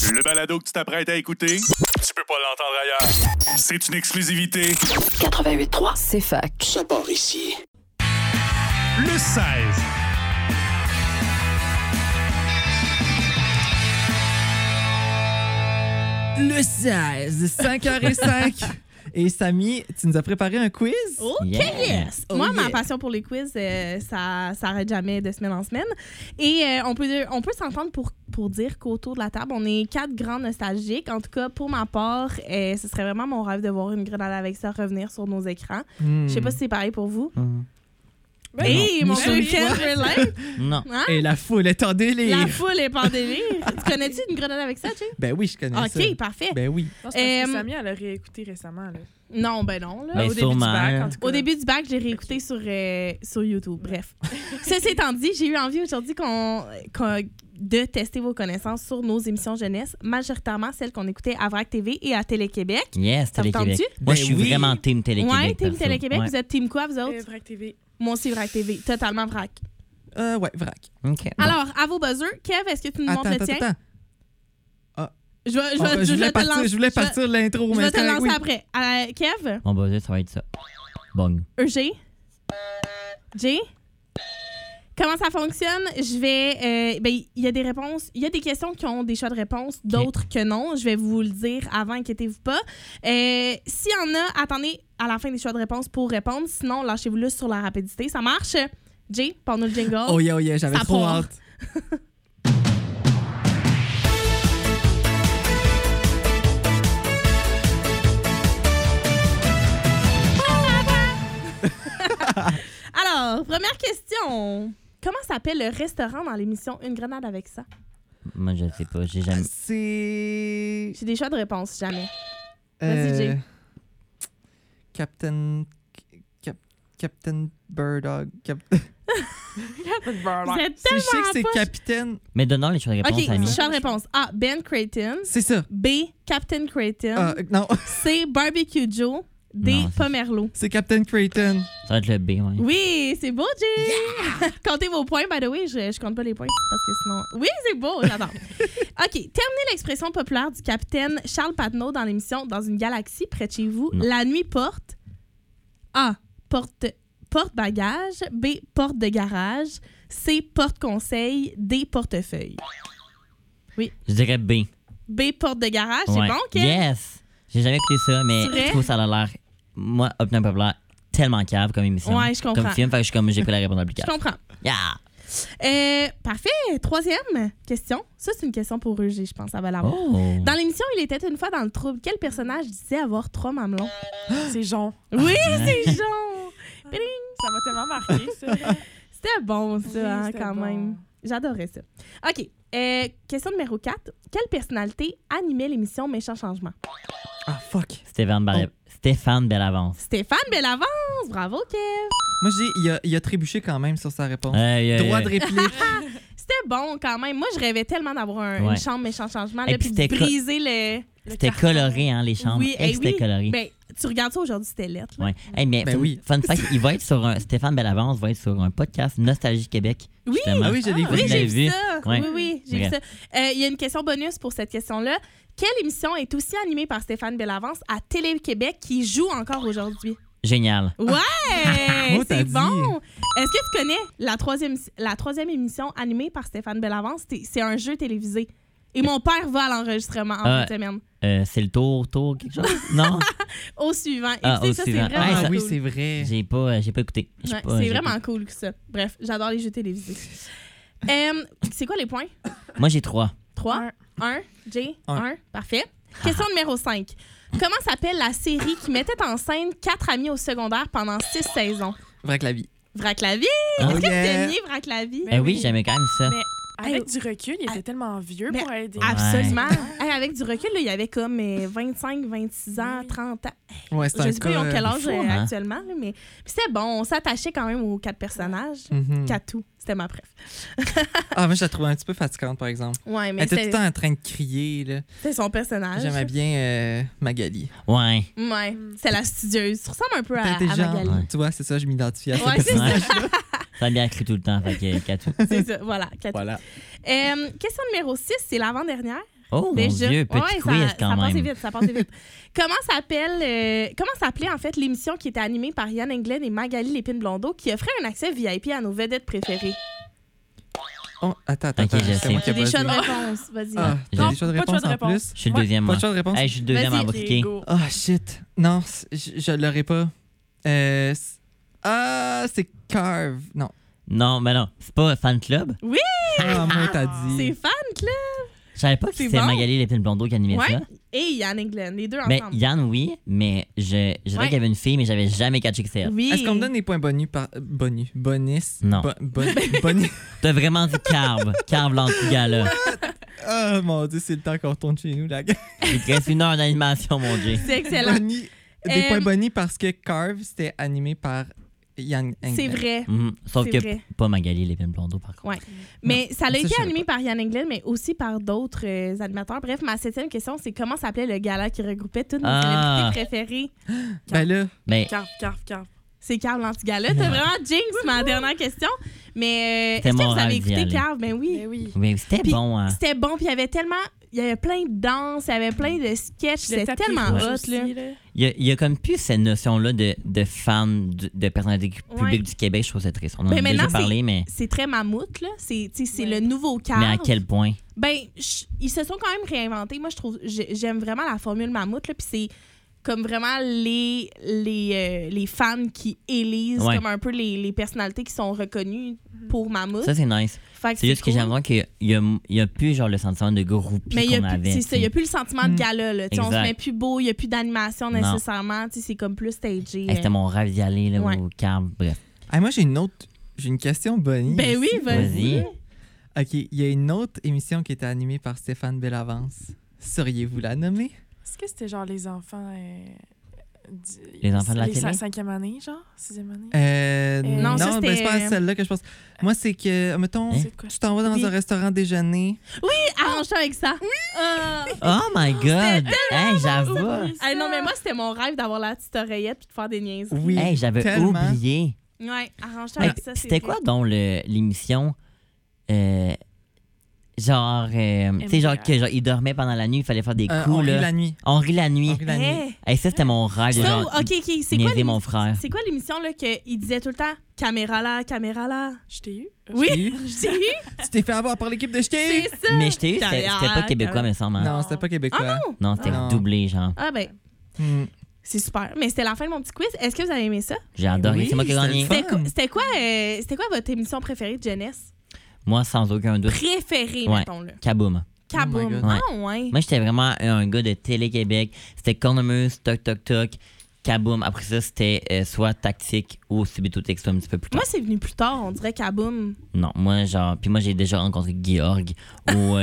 Le balado que tu t'apprêtes à écouter, tu peux pas l'entendre ailleurs. C'est une exclusivité. 88.3, c'est fac. Ça part ici. Le 16. Le 16, 5h05. Et Samy, tu nous as préparé un quiz? OK, yes! Oh Moi, yeah. ma passion pour les quiz, ça s'arrête jamais de semaine en semaine. Et on peut s'entendre pour dire qu'autour de la table, on est 4 grands nostalgiques. En tout cas, pour ma part, ce serait vraiment mon rêve de voir une grenade avec ça revenir sur nos écrans. Je sais pas si c'est pareil pour vous. Hey, mon Michel, week-end relate! Non. Hein? Et la foule est en délire. La foule est pas en délire. Tu connais-tu une grenade avec ça, Jay? Ben oui, je connais ça. OK, parfait. Ben oui. Non, c'est parce que Samy, elle a réécouté récemment. Là. Non, ben non. Là. Ben, Au début du sûrement. bac, en tout cas. Au début du bac, j'ai réécouté sur YouTube. Bref. Ceci étant dit, j'ai eu envie aujourd'hui de tester vos connaissances sur nos émissions jeunesse, majoritairement celles qu'on écoutait à VRAC TV et à Télé-Québec. Yes, Ça vous Télé-Québec. tente-tu? Moi, Ben je suis oui. vraiment team Télé-Québec. Ouais, Team perso. Télé-Québec. Ouais. Vous êtes team quoi, vous autres? VRAC TV. Moi aussi, VRAC TV. Totalement VRAC. Ouais, vrac. OK. Bon. Alors, à vos buzzers, Kev, est-ce que tu nous montres le tien? Je Je voulais partir l'intro, Je mais vais te c'est lancer correct, oui. après. Kev, Mon buzzer, ça va être ça. Bong. G. Jay? Comment ça fonctionne? Je vais. Il y a des réponses. Il y a des questions qui ont des choix de réponse, d'autres que non. Je vais vous le dire avant, inquiétez-vous pas. S'il y en a, attendez à la fin des choix de réponse pour répondre. Sinon, lâchez-vous là sur la rapidité. Ça marche? Jay, parle-nous le jingle. Oh yeah, j'avais Ça trop part. hâte. Alors, première question. Comment s'appelle le restaurant dans l'émission Une grenade avec ça? Moi, je sais pas. J'ai jamais. C'est... J'ai des choix de réponse, jamais. Vas-y, Jay. Captain Birdog. Vous êtes Je sais que tellement c'est poche. capitaine. Mais donnons les choix de réponse, OK, Samy. choix de réponse. A. Ben Creighton. C'est ça. B. Captain Creighton. Non, C. Barbecue Joe. D. Non, c'est- Pomerleau. c'est Captain Creighton. Ça va être le B, ouais. Oui, c'est beau, Jay! Comptez vos points, by the way. Je compte pas les points parce que sinon... Oui, c'est beau, j'adore. OK, terminez l'expression populaire du capitaine Charles Patnaud dans l'émission Dans une galaxie près de chez vous. Non. La nuit porte... A. Porte-bagage. B. Porte de garage. C. Porte-conseil. D. Portefeuille. Je dirais B. B. Porte de garage. Ouais. C'est bon, Ken? Yes! J'ai jamais écouté ça, mais C'est vrai? je trouve que ça a l'air, moi, Opinion Populaire, tellement cave comme émission. Ouais, je comprends. Comme film, fait que je suis comme, j'ai pris la réponse la plus Je cave. comprends. Yeah! Parfait. Troisième question. Ça, c'est une question pour Roger, je pense. Ça va l'avoir. Oh! Dans l'émission Il était une fois dans le trouble, quel personnage disait avoir 3 mamelons? C'est Jean. Oui, c'est Jean! Ping! Ça m'a tellement marqué, ça. C'était bon, ça, Oui, hein, c'était quand bon. même. J'adorais ça. OK. Question numéro 4. Quelle personnalité animait l'émission Méchant Changement? Ah, fuck. Stéphane Bellavance. Stéphane Bellavance! Bravo, Kev! Moi, il a trébuché quand même sur sa réponse. Droit de réplique. C'était bon, quand même. Moi, je rêvais tellement d'avoir une Ouais. chambre Méchant Changement, Et là, puis puis de c'était briser le... C'était coloré, hein, les chambres. Oui, C'était oui. coloré. Ben, tu regardes ça aujourd'hui, c'était lettre. là. Ouais. Hey, mais Ben oui. fun fact, il va être sur Stéphane Bellavance va être sur un podcast Nostalgie Québec. Oui! justement. Ah oui, je l'ai Oui, vu. j'ai vu. vu ça. Ouais. Oui, j'ai vu Bref. ça. Il y a une question bonus pour cette question-là. Quelle émission est aussi animée par Stéphane Bellavance à Télé-Québec qui joue encore aujourd'hui? Génial. Ouais! Oh, t'as c'est dit. bon! Est-ce que tu connais la troisième émission animée par Stéphane Bellavance? C'est un jeu télévisé. Et mon père va à l'enregistrement en fin de semaine. C'est le tour, quelque chose? Non? Au suivant. Ah, Écoutez, au ça, suivant. c'est vraiment Ah, Ah ça- oui, cool. c'est vrai. J'ai pas écouté. Ouais, c'est vraiment cool que ça. Bref, j'adore les jeux télévisés. C'est quoi les points? Moi, j'ai 3. 3, 1, J, Un. 1. Parfait. Question numéro 5. Comment s'appelle la série qui mettait en scène 4 amis au secondaire pendant 6 saisons? Vrac la vie. Vrac la vie! Ah. Est-ce que vous Yeah. aimiez Vrac la vie? Mais oui, oui. j'aimais quand même ça. Mais avec Hey, du recul, il était tellement vieux mais pour aider. Absolument. Hey, avec du recul, là, il y avait comme 25, 26 ans, Oui. 30 ans. Ouais, c'est Je un sais pas ils ont quel âge fou, hein? actuellement, là, mais puis c'était bon. On s'attachait quand même aux 4 personnages. Mhm. Catou, c'était ma préf. Ah, moi, je la trouvais un petit peu fatigante, par exemple. Ouais, mais Elle était tout le c'était temps en train de crier, là. son personnage. J'aimais bien Magali. Ouais. Ouais, c'est la studieuse. Tu ressembles un peu à Intelligente. Magali. Ouais. Tu vois, c'est ça, je m'identifie à ce Ouais, c'est personnage. Ça a bien cru tout le temps, fait que Katou. C'est ça, voilà. Catou. Voilà. Question numéro 6, c'est l'avant-dernière. Oh mon Déjà. Dieu, petit Ouais, quiz ça quand passait même. vite, ça passait vite. Comment s'appelait en fait l'émission qui était animée par Yann Englund et Magali Lépine-Blondeau qui offrait un accès VIP à nos vedettes préférées? Oh, attends, Ok, je c'est sais. moi qui J'ai ai des choix de buzzé. réponse. Vas-y. Ah, j'ai Non, des choix de pas de choix réponse de en réponse. plus. Je suis le Ouais, deuxième, Pas moi. de choix de réponse? Hey, je suis le deuxième Vas-y. à Ok, cliquer. go. Ah, shit. Non, je l'aurais pas. C'est Carve. Non. Non, mais non, c'est pas Fan Club. Ah, moi, t'as C'est dit. fan, Club. Je savais pas que C'est c'était bon. Magali Lépine-Blondeau qui animait Ouais. ça. Et Yann Englund, les deux Mais ensemble. Yann, oui, mais je dirais Ouais. qu'il y avait une fille, mais j'avais jamais catché que c'était elle. Oui. Est-ce qu'on me donne des points bonus par. Bonus? Non. Bonus. T'as vraiment dit Carve. Carve l'anti-gala. Oh mon Dieu, c'est le temps qu'on retourne chez nous, la gars. Il te reste 1 heure d'animation, mon Dieu. C'est excellent. Des points bonus parce que Carve, c'était animé par Yann Englund. C'est vrai. Sauf C'est que vrai. pas Magali Lépine-Blondeau, par contre. Ouais. Mais ça a ça, été je savais animé par Yann Englund, mais aussi par d'autres animateurs. Bref, ma 7e question, c'est comment s'appelait le gala qui regroupait toutes nos Ah. célébrités préférées? Ben là, Mais Carve. C'est Carve l'anti-gala. T'as vraiment jinx ma dernière question. Mais C'était est-ce que mon vous avez rêve d'y écouté aller. Carve? Ben oui. Mais oui. mais c'était Puis, bon, hein. C'était bon, puis il y avait plein de danses, il y avait plein de sketchs. Le C'était tapis tellement rouge hot, aussi, là. Il y a comme plus cette notion-là de fans de personnalités publiques Ouais. du Québec. Je trouve ça triste. On en Mais a déjà maintenant, parlé, mais C'est très mammouth, là. C'est Ouais. le nouveau Carve. à quel point? Ben, ils se sont quand même réinventés. Moi, je trouve, j'aime vraiment la formule mammouth, là. Puis c'est comme vraiment les fans qui élisent Ouais. comme un peu les personnalités qui sont reconnues pour mammouth. Ça, c'est nice. Fait que C'est juste que cool. j'ai l'impression qu'il y a plus genre le sentiment de groupie Mais il y a qu'on plus, avait. c'est ça, il n'y a plus le sentiment de gala. Là. Tu sais, on se Exact. met plus beau, il n'y a plus d'animation Non. nécessairement. Tu sais, c'est comme plus stagé. Hey, c'était mon rêve d'y aller là, Ouais. au Carve. Bref. moi, j'ai une question bonnie. Ben oui, vas-y. Vas-y. OK, il y a une autre émission qui était animée par Stéphane Bellavance. Sauriez-vous la nommer? Est-ce que c'était genre les enfants... Les enfants de la télé? 5e année, genre? 6e année? Non, ça, ben, c'est c'était- pas celle-là que je pense. Moi, c'est que, mettons, Hein? C'est de quoi? tu t'en vas dans Oui. un restaurant déjeuner. Arrange-toi avec ça. Oh my God! Hey, j'avoue! Ah, non, mais moi, c'était mon rêve d'avoir la petite oreillette et de faire des niaiseries. Oui, Hey, j'avais tellement. oublié. Ouais, arrange-toi Hey, avec ça. c'était c'est quoi vrai. donc l'émission? Genre, tu sais, genre, que, genre, il dormait pendant la nuit, il fallait faire des coups, On rit là. la nuit. On rit la nuit. On rit la nuit. Hey. Hey, ça, c'était mon rêve de Ça, genre, ok, c'est quoi niaiser l'émission- mon frère. C'est quoi l'émission là qu'il disait tout le temps caméra là, caméra là. Je t'ai eu? Oui, t'ai eu? je t'ai eu. Tu t'es fait avoir par l'équipe de C'est Ch'ti? ça. Mais je t'ai eu, c'était Caméra, pas québécois, caméra. me semble. hein? Non, c'était pas québécois. Non, c'était Non. doublé, genre. Ah ben, Hmm. c'est super. Mais c'était la fin de mon petit quiz. Est-ce que vous avez aimé ça? J'ai adoré. Oui, c'est moi qui ai c'était gagné. le fun. C'était quoi votre émission préférée de jeunesse? Moi, sans aucun doute. Préférée, Ouais. mettons-le. Kaboom. Kaboom. Oh my God. Ah ouais. Moi, j'étais vraiment un gars de Télé-Québec. C'était Cornemuse, Toc Toc Toc, Kaboom. Après ça, c'était soit Tactique ou Subito Texto un petit peu plus tard. Moi, c'est venu plus tard. On dirait Kaboom. Non, moi, genre. Puis moi, j'ai déjà rencontré Georg. Ou.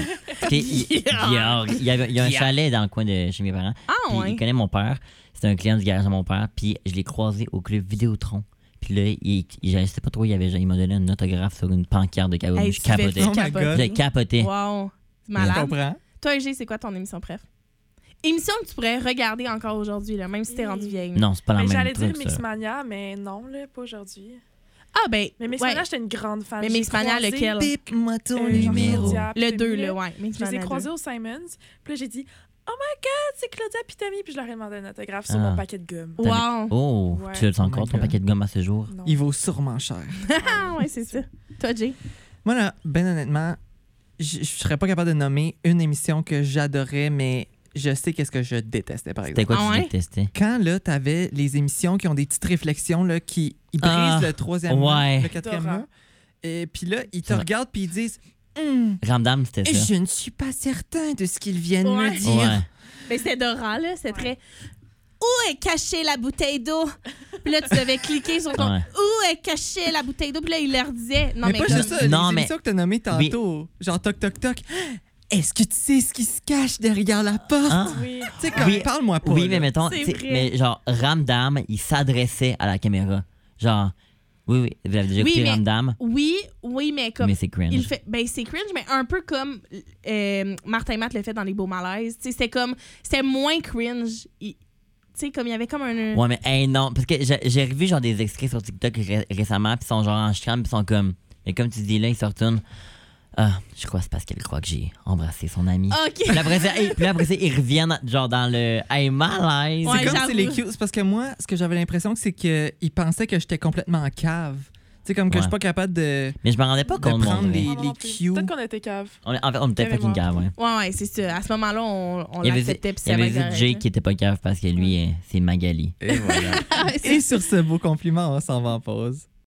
Georg. Il y a un chalet dans le coin de chez mes parents. Ah Puis ouais. il connaît mon père. C'était un client du garage de mon père. Puis je l'ai croisé au club Vidéotron. Puis là, je sais pas trop, il m'a donné un autographe sur une pancarte de Kaboom. Hey, Je tu devais capotais. Oh my capoter. God. J'ai capoté. Wow. C'est Je malade. comprends. Toi, G, c'est quoi ton émission préf? Émission que tu pourrais regarder encore aujourd'hui, là, même si t'es rendu vieille. Non, c'est pas la Mais même j'allais dire truc, ça. Mixmania, mais non, là, pas aujourd'hui. Ah ben, Mais Mixmania, ouais. j'étais une grande fan. Mais J'ai Mixmania, croisé, lequel? Bip-moi ton genre numéro. Claudia Le puis 2, Tommy, le là. ouais. Je les ai Mixmania croisés 2. au Simons. Puis là, j'ai dit « Oh my God, c'est Claudia puis Tommy. » Puis je leur ai demandé un autographe sur Ah. mon paquet de gomme. Wow. Oh, Ouais. tu as Oh encore my ton God. paquet de gomme à ce jour? Non. Il vaut sûrement cher. Ah ouais, c'est ça. Toi, Jay? Moi, là, ben honnêtement, je serais pas capable de nommer une émission que j'adorais, mais je sais qu'est-ce que je détestais, par C'était exemple. quoi Ah que ouais? tu détestais? Quand, là, t'avais les émissions qui ont des petites réflexions, là, qui ils brisent Ah, le troisième ouais. mur, le quatrième Torrent. mur. Et puis là, ils te Ça. regardent puis ils disent Ramdam, c'était ça. Je ne suis pas certain de ce qu'ils viennent Ouais. me dire. Ouais. Mais c'était Dora, là. C'est très... Où est cachée la bouteille d'eau? Puis là, tu devais cliquer sur ton... Ouais. Où est cachée la bouteille d'eau? Puis là, il leur disait... Non, mais mais pas comme- juste ça, Non, les mais- émissions que t'as nommées tantôt, genre Toc Toc Toc. Est-ce que tu sais ce qui se cache derrière la porte? Hein? Oui. Tu sais, comme, Oui. parle-moi pas. Oui, là. mais mettons, C'est tu sais, vrai. mais genre, Ramdam, il s'adressait à la caméra. Genre, oui, vous avez déjà Oui, écouté mais- Ramdam, Oui, mais comme... mais c'est cringe. Il fait, ben c'est cringe, mais un peu comme Martin Matt le fait dans Les Beaux Malaises. Tu sais, c'était comme... C'était moins cringe. Tu sais, comme il y avait comme un... Ouais, mais hey, non, parce que j'ai revu genre des extraits sur TikTok récemment, puis ils sont genre en chicane, puis ils sont comme. Et comme tu dis là, ils se retournent. Je crois que c'est parce qu'elle croit que j'ai embrassé son ami. OK. Puis après ça, ils reviennent genre dans le hey, malaise. Ouais, C'est comme j'avoue. c'est les cute. C'est parce que moi, ce que j'avais l'impression, c'est qu'ils pensaient que j'étais complètement en cave. Tu sais, comme que je suis pas capable de Mais je me rendais pas compte. prendre mon vrai. les cues. Peut-être qu'on était cave. En fait, on était fucking cave, ouais. Ouais, c'est ça. À ce moment-là, on Il y avait, l'acceptait. Puis il y avait ça juste Jay qui était pas cave parce que lui, c'est Magali. Et voilà. Et sur ce beau compliment, on s'en va en pause.